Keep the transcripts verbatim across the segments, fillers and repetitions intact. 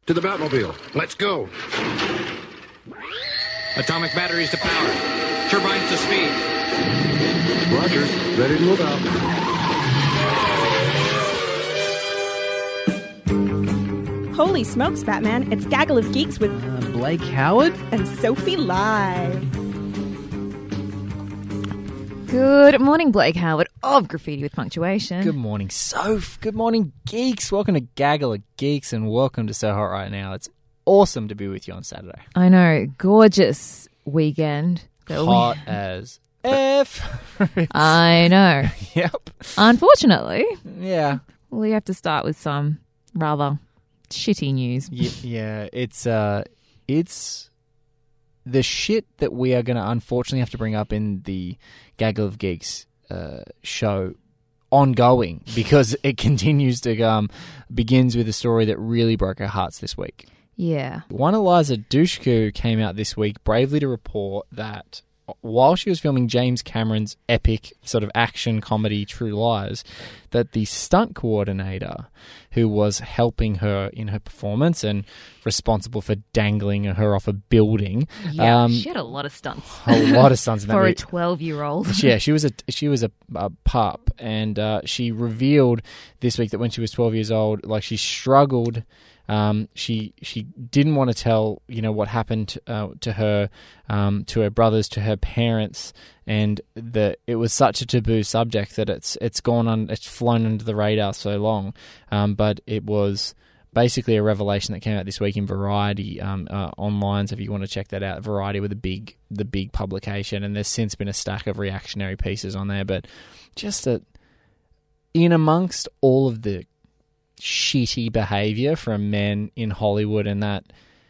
To the Batmobile. Let's go. Atomic batteries to power. Turbines to speed. Roger. Ready to move out. Holy smokes, Batman. It's Gaggle of Geeks with Uh, Blake Howard? and Sophie Live. Good morning, Blake Howard of Graffiti with Punctuation. Good morning, Soph. Good morning, geeks. Welcome to Gaggle of Geeks and welcome to So Hot Right Now. It's awesome to be with you on Saturday. I know, gorgeous weekend. that we- Hot as F. I know. Yep. Unfortunately, Yeah. we have to start with some rather shitty news. Y- yeah. It's uh, it's the shit that we are going to unfortunately have to bring up in the Gaggle of Geeks uh, show ongoing because it continues to um begins with a story that really broke our hearts this week. Yeah. One Eliza Dushku came out this week bravely to report that while she was filming James Cameron's epic sort of action comedy True Lies, that the stunt coordinator who was helping her in her performance and responsible for dangling her off a building, Yeah, um, she had a lot of stunts. a lot of stunts in that For a movie. twelve-year-old. Yeah, she was a she was a, a pup, and uh, she revealed this week that when she was twelve years old, like she struggled. Um, she she didn't want to tell you know what happened uh, to her, um, to her brothers, to her parents, and that it was such a taboo subject that it's it's gone on it's flown under the radar so long. Um, but it was basically a revelation that came out this week in Variety um, uh, online. So if you want to check that out, Variety were the big the big publication, and there's since been a stack of reactionary pieces on there. But just that in amongst all of the shitty behavior from men in Hollywood, and that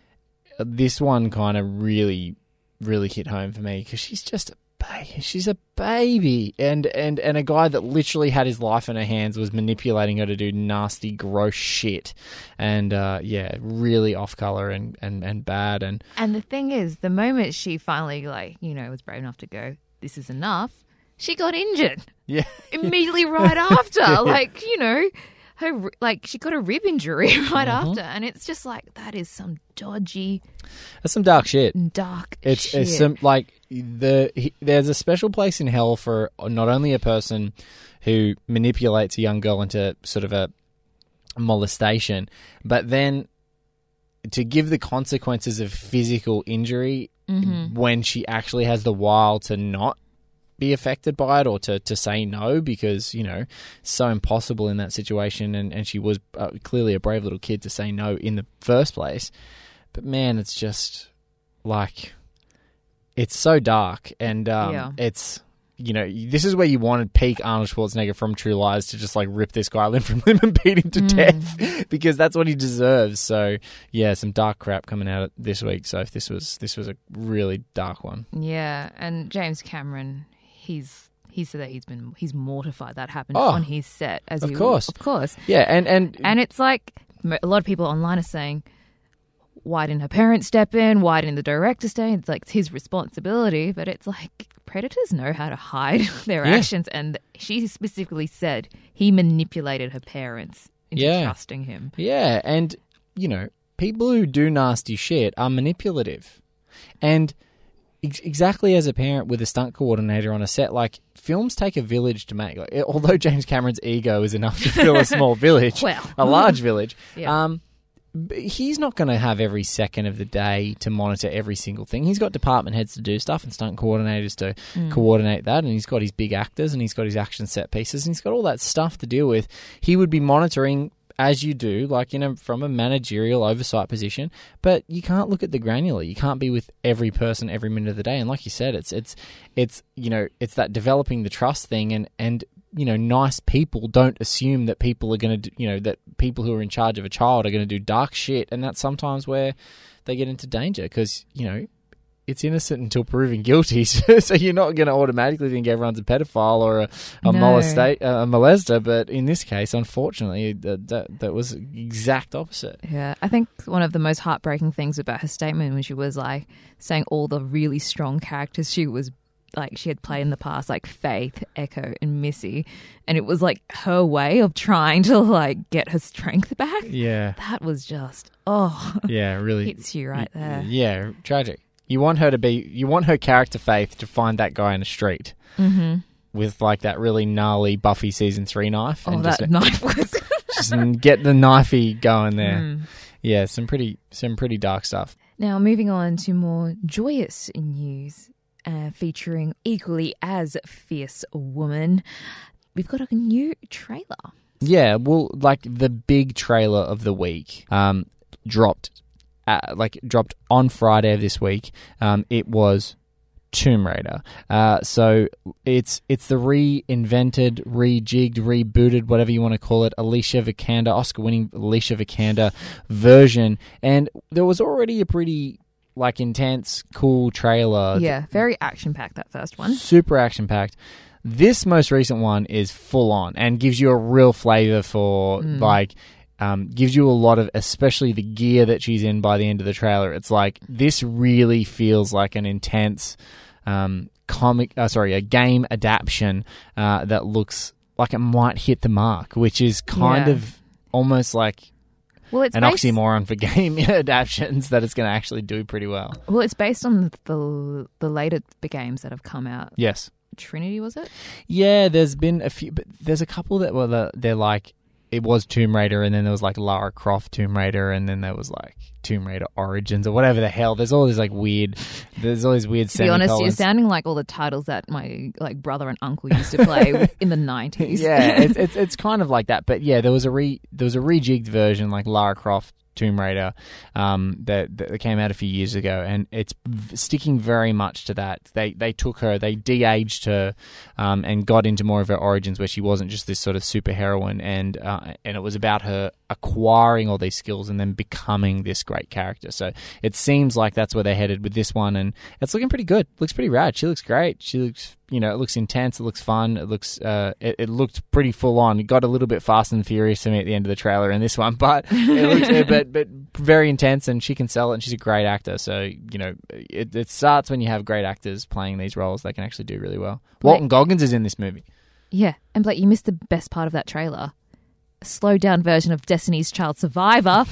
this one kind of really, really hit home for me because she's just a baby. She's a baby, and and and a guy that literally had his life in her hands was manipulating her to do nasty, gross shit, and uh, yeah, really off color and, and and bad. And And the thing is, the moment she finally, like, you know, was brave enough to go, this is enough, she got injured. yeah, Immediately right after. Like, you know, her like she got a rib injury right Mhm. after, and it's just like that is some dodgy, that's some dark shit. dark It's, shit. it's some like the he, there's a special place in hell for not only a person who manipulates a young girl into sort of a molestation, but then to give the consequences of physical injury Mhm. when she actually has the wile to not be affected by it or to, to say no because, you know, so impossible in that situation, and, and she was uh, clearly a brave little kid to say no in the first place. But man, it's just like it's so dark, and um, Yeah. it's, you know, this is where you wanted peak Arnold Schwarzenegger from True Lies to just like rip this guy limb from limb and beat him to Mm. death because that's what he deserves. So yeah, some dark crap coming out this week. So if this was this was a really dark one. Yeah, and James Cameron, he's he said that he's been he's mortified that happened Oh, on his set. As of he, course. of course, Yeah, and and, and it's like mo- a lot of people online are saying, why didn't her parents step in? Why didn't the director stay in? It's like it's his responsibility, but it's like predators know how to hide their Yeah. actions, and she specifically said he manipulated her parents into Yeah. trusting him. yeah, and you know, people who do nasty shit are manipulative, and ex- exactly as a parent with a stunt coordinator on a set, like films take a village to make. Like, although James Cameron's ego is enough to fill a small village, Well. a large village, Yeah. um, b- he's not going to have every second of the day to monitor every single thing. He's got department heads to do stuff and stunt coordinators to Mm. coordinate that, and he's got his big actors and he's got his action set pieces and he's got all that stuff to deal with. He would be monitoring as you do, like, you know, from a managerial oversight position, but you can't look at the granular. You can't be with every person every minute of the day. And like you said, it's it's it's you know, it's that developing the trust thing, and and you know, nice people don't assume that people are going to, you know, that people who are in charge of a child are going to do dark shit, and that's sometimes where they get into danger because, you know, it's innocent until proven guilty. So you're not going to automatically think everyone's a pedophile or a, a, No. molesta- a molester. But in this case, unfortunately, that, that that was the exact opposite. Yeah, I think one of the most heartbreaking things about her statement when she was like saying all the really strong characters she was like she had played in the past, like Faith, Echo, and Missy, and it was like her way of trying to like get her strength back. Yeah. That was just oh, Yeah, really hits you right there. Yeah, tragic. You want her to be, you want her character Faith to find that guy in the street Mm-hmm. with like that really gnarly Buffy season three knife. Oh, and that just, knife was. just get the knifey going there. Mm. Yeah, some pretty, some pretty dark stuff. Now, moving on to more joyous news, uh, featuring equally as fierce a woman, we've got a new trailer. Yeah, well, like the big trailer of the week um, dropped, uh, like dropped on Friday of this week. Um, it was Tomb Raider. Uh, so it's it's the reinvented, rejigged, rebooted, whatever you want to call it, Alicia Vikander, Oscar-winning Alicia Vikander version. And there was already a pretty like intense, cool trailer. Yeah, very action-packed, that first one. Super action-packed. This most recent one is full on and gives you a real flavor for Mm. like. Um, gives you a lot of, especially the gear that she's in by the end of the trailer. It's like, this really feels like an intense um, comic, uh, sorry, a game adaptation uh, that looks like it might hit the mark, which is kind Yeah. of almost like Well, it's an based, oxymoron for game adaptations that it's going to actually do pretty well. Well, it's based on the, the the later games that have come out. Yes. Trinity, was it? Yeah, there's been a few, but there's a couple that were, the, they're like, it was Tomb Raider, and then there was like Lara Croft Tomb Raider, and then there was like Tomb Raider Origins or whatever the hell. There's all these like weird, there's all these weird To be honest, you're semicolons. sounding like all the titles that my like brother and uncle used to play in the nineties. Yeah, it's, it's it's kind of like that. But yeah, there was a re there was a rejigged version like Lara Croft Tomb Raider um, that, that came out a few years ago, and it's v- sticking very much to that. They they took her, they de-aged her, um, and got into more of her origins where she wasn't just this sort of super heroine, and uh, and it was about her acquiring all these skills and then becoming this great character. So it seems like that's where they're headed with this one, and it's looking pretty good. Looks pretty rad. She looks great. She looks, you know, it looks intense. It looks fun. It looks, uh, it, it looked pretty full on. It got a little bit fast and furious to me at the end of the trailer in this one, but it looks, uh, but but very intense, and she can sell it. And she's a great actor. So you know, it, it starts when you have great actors playing these roles. They can actually do really well. Walton Goggins is in this movie. Yeah, and Blake, you missed the best part of that trailer. A slowed down version of Destiny's Child Survivor.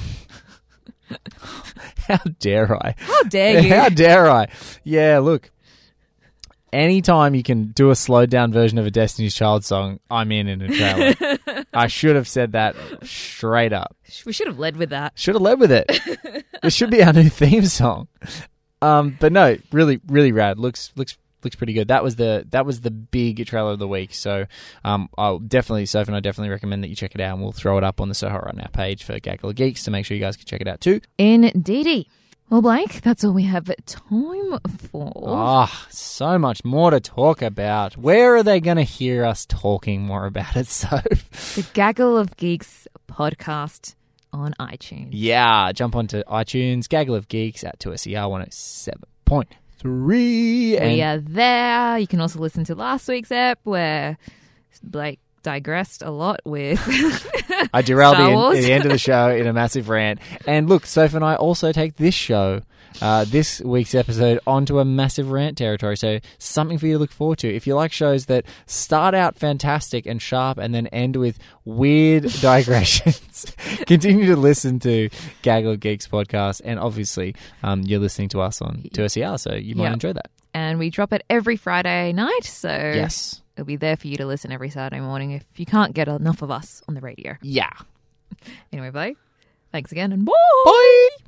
How dare I? How dare you? How dare I? Yeah, look. Anytime you can do a slowed down version of a Destiny's Child song, I'm in in a trailer. I should have said that straight up. We should have led with that. Should have led with it. This should be our new theme song. Um, but no, really, really rad. Looks looks looks pretty good. That was the that was the big trailer of the week. So um, I'll definitely, Soph and I definitely recommend that you check it out, and we'll throw it up on the So Hot Right Now page for Gaggle of Geeks to make sure you guys can check it out too. Indeedy. Well, Blake, that's all we have time for. Ah, so much more to talk about. Where are they going to hear us talking more about it, Soph? The Gaggle of Geeks podcast on iTunes. Yeah, jump onto iTunes, Gaggle of Geeks at two S E R one oh seven point three. And We are there. You can also listen to last week's ep where Blake digressed a lot with I derailed Star the, Wars. end, the end of the show in a massive rant. And look, Soph and I also take this show, uh, this week's episode, onto a massive rant territory. So something for you to look forward to. If you like shows that start out fantastic and sharp and then end with weird digressions, continue to listen to Gaggle of Geeks podcast. And obviously, um, you're listening to us on two S E R, so you might Yep. enjoy that. And we drop it every Friday night, so Yes. it'll be there for you to listen every Saturday morning if you can't get enough of us on the radio. Yeah. Anyway, Blake, thanks again, and bye! Bye.